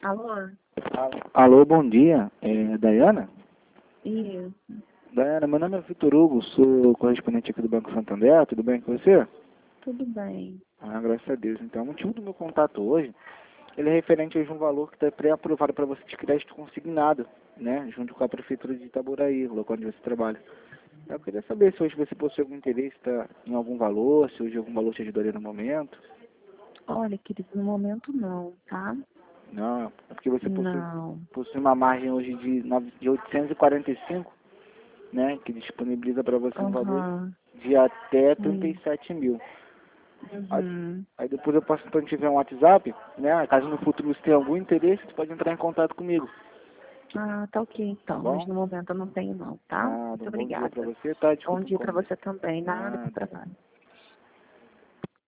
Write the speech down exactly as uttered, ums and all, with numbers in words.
Alô? Alô, bom dia. É Dayana? Isso. Dayana, meu nome é Vitor Hugo, sou correspondente aqui do Banco Santander, tudo bem com você? Tudo bem. Ah, graças a Deus. Então, o motivo do meu contato hoje, ele é referente a um valor que está pré-aprovado para você de crédito consignado, né, junto com a Prefeitura de Itaboraí, o local onde você trabalha. Eu queria saber se hoje você possui algum interesse tá, em algum valor, se hoje algum valor te ajudaria no momento. Olha, querido, no momento não, tá? Não, é porque você possui, Não. possui uma margem hoje de, nove- de oitocentos e quarenta e cinco, né, que disponibiliza para você um valor Aham. de até trinta e Sim. sete mil. Aí, Uhum. aí depois eu posso então tiver um WhatsApp, né? Caso no futuro você tenha algum interesse, você pode entrar em contato comigo, Ah, tá ok tá então. Mas bom? no momento eu não tenho não, tá? Nada, Muito um bom dia pra obrigada. você, tá? Bom Desculpa o dia pra incômodo. você também. Nada, sem Nada. trabalho.